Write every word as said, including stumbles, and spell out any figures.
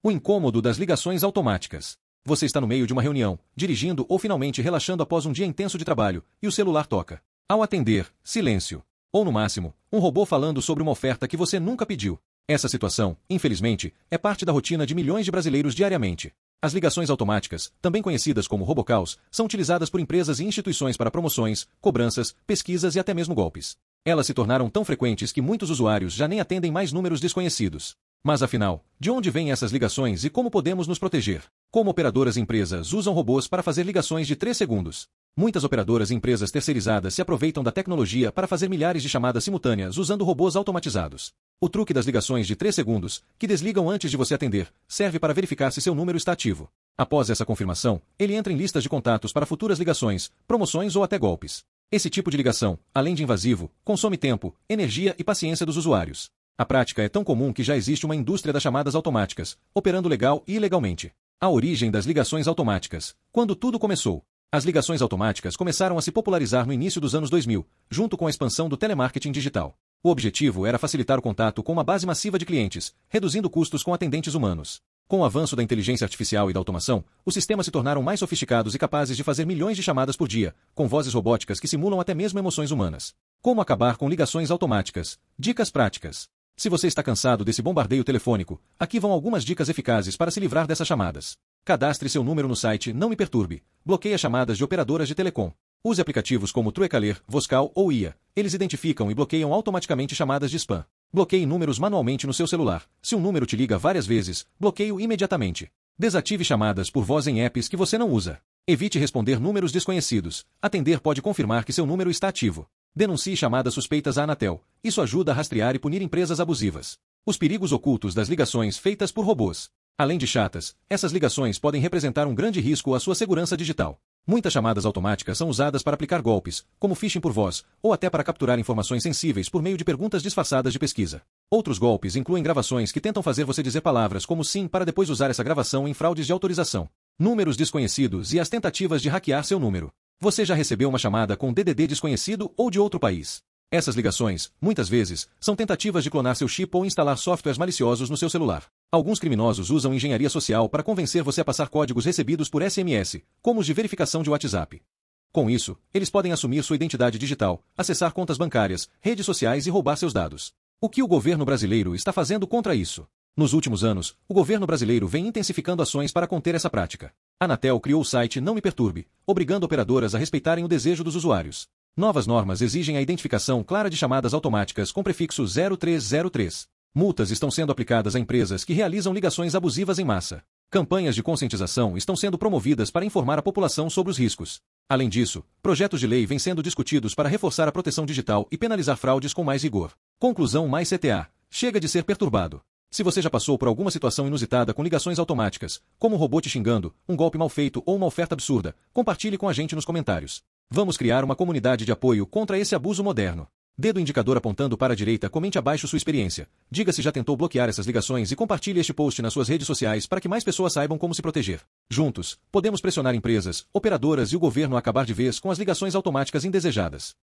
O incômodo das ligações automáticas. Você está no meio de uma reunião, dirigindo ou finalmente relaxando após um dia intenso de trabalho, e o celular toca. Ao atender, silêncio. Ou no máximo, um robô falando sobre uma oferta que você nunca pediu. Essa situação, infelizmente, é parte da rotina de milhões de brasileiros diariamente. As ligações automáticas, também conhecidas como robocalls, são utilizadas por empresas e instituições para promoções, cobranças, pesquisas e até mesmo golpes. Elas se tornaram tão frequentes que muitos usuários já nem atendem mais números desconhecidos. Mas afinal, de onde vêm essas ligações e como podemos nos proteger? Como operadoras e empresas usam robôs para fazer ligações de três segundos? Muitas operadoras e empresas terceirizadas se aproveitam da tecnologia para fazer milhares de chamadas simultâneas usando robôs automatizados. O truque das ligações de três segundos, que desligam antes de você atender, serve para verificar se seu número está ativo. Após essa confirmação, ele entra em listas de contatos para futuras ligações, promoções ou até golpes. Esse tipo de ligação, além de invasivo, consome tempo, energia e paciência dos usuários. A prática é tão comum que já existe uma indústria das chamadas automáticas, operando legal e ilegalmente. A origem das ligações automáticas. Quando tudo começou. As ligações automáticas começaram a se popularizar no início dos anos dois mil, junto com a expansão do telemarketing digital. O objetivo era facilitar o contato com uma base massiva de clientes, reduzindo custos com atendentes humanos. Com o avanço da inteligência artificial e da automação, os sistemas se tornaram mais sofisticados e capazes de fazer milhões de chamadas por dia, com vozes robóticas que simulam até mesmo emoções humanas. Como acabar com ligações automáticas? Dicas práticas. Se você está cansado desse bombardeio telefônico, aqui vão algumas dicas eficazes para se livrar dessas chamadas. Cadastre seu número no site Não Me Perturbe. Bloqueie as chamadas de operadoras de telecom. Use aplicativos como Truecaller, Voscal ou I A. Eles identificam e bloqueiam automaticamente chamadas de spam. Bloqueie números manualmente no seu celular. Se um número te liga várias vezes, bloqueie-o imediatamente. Desative chamadas por voz em apps que você não usa. Evite responder números desconhecidos. Atender pode confirmar que seu número está ativo. Denuncie chamadas suspeitas à Anatel. Isso ajuda a rastrear e punir empresas abusivas. Os perigos ocultos das ligações feitas por robôs. Além de chatas, essas ligações podem representar um grande risco à sua segurança digital. Muitas chamadas automáticas são usadas para aplicar golpes, como phishing por voz, ou até para capturar informações sensíveis por meio de perguntas disfarçadas de pesquisa. Outros golpes incluem gravações que tentam fazer você dizer palavras como sim para depois usar essa gravação em fraudes de autorização. Números desconhecidos e as tentativas de hackear seu número. Você já recebeu uma chamada com D D D desconhecido ou de outro país? Essas ligações, muitas vezes, são tentativas de clonar seu chip ou instalar softwares maliciosos no seu celular. Alguns criminosos usam engenharia social para convencer você a passar códigos recebidos por S M S, como os de verificação de WhatsApp. Com isso, eles podem assumir sua identidade digital, acessar contas bancárias, redes sociais e roubar seus dados. O que o governo brasileiro está fazendo contra isso? Nos últimos anos, o governo brasileiro vem intensificando ações para conter essa prática. A Anatel criou o site Não Me Perturbe, obrigando operadoras a respeitarem o desejo dos usuários. Novas normas exigem a identificação clara de chamadas automáticas com prefixo zero três zero três. Multas estão sendo aplicadas a empresas que realizam ligações abusivas em massa. Campanhas de conscientização estão sendo promovidas para informar a população sobre os riscos. Além disso, projetos de lei vêm sendo discutidos para reforçar a proteção digital e penalizar fraudes com mais rigor. Conclusão mais C T A. Chega de ser perturbado. Se você já passou por alguma situação inusitada com ligações automáticas, como um robô te xingando, um golpe mal feito ou uma oferta absurda, compartilhe com a gente nos comentários. Vamos criar uma comunidade de apoio contra esse abuso moderno. Dedo indicador apontando para a direita, comente abaixo sua experiência. Diga se já tentou bloquear essas ligações e compartilhe este post nas suas redes sociais para que mais pessoas saibam como se proteger. Juntos, podemos pressionar empresas, operadoras e o governo a acabar de vez com as ligações automáticas indesejadas.